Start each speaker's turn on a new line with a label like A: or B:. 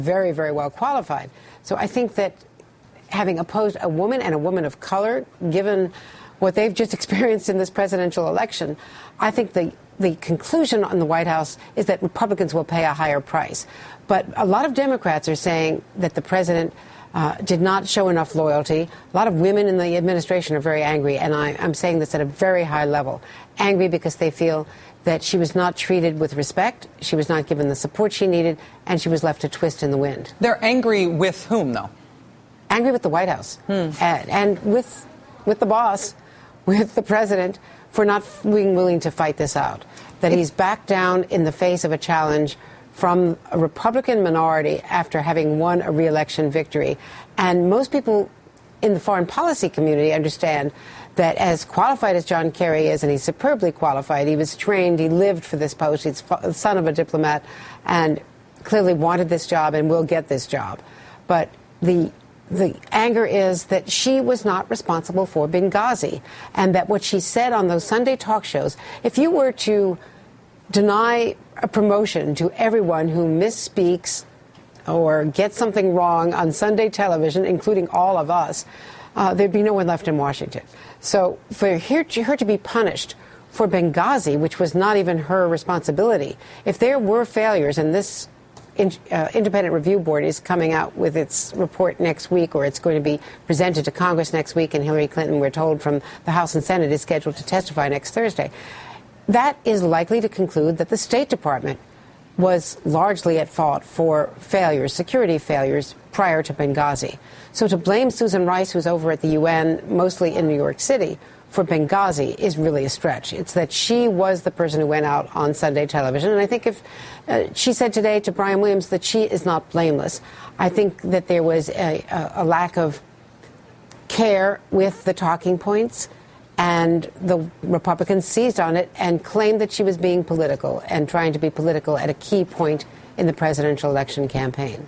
A: very, very well qualified. So I think that having opposed a woman and a woman of color, given what they've just experienced in this presidential election, I think the conclusion on the White House is that Republicans will pay a higher price. But a lot of Democrats are saying that the president did not show enough loyalty. A lot of women in the administration are very angry, and I'm saying this at a very high level. Angry because they feel that she was not treated with respect, she was not given the support she needed, and she was left to twist in the wind.
B: They're angry with whom, though?
A: Angry with the White House and with the boss, with the president, for not being willing to fight this out. That he's backed down in the face of a challenge from a Republican minority after having won a re-election victory. And most people in the foreign policy community understand that as qualified as John Kerry is, and he's superbly qualified, he was trained, he lived for this post, he's the son of a diplomat, and clearly wanted this job and will get this job. But the anger is that she was not responsible for Benghazi, and that what she said on those Sunday talk shows, if you were to deny a promotion to everyone who misspeaks or gets something wrong on Sunday television, including all of us, there'd be no one left in Washington. So for her to be punished for Benghazi, which was not even her responsibility, if there were failures, and this independent review board is coming out with its report next week, or it's going to be presented to Congress next week, and Hillary Clinton, we're told from the House and Senate, is scheduled to testify next Thursday. That is likely to conclude that the State Department was largely at fault for failures, security failures, prior to Benghazi. So to blame Susan Rice, who's over at the UN, mostly in New York City, for Benghazi is really a stretch. It's that she was the person who went out on Sunday television. And I think if she said today to Brian Williams that she is not blameless, I think that there was a lack of care with the talking points. And the Republicans seized on it and claimed that she was being political and trying to be political at a key point in the presidential election campaign.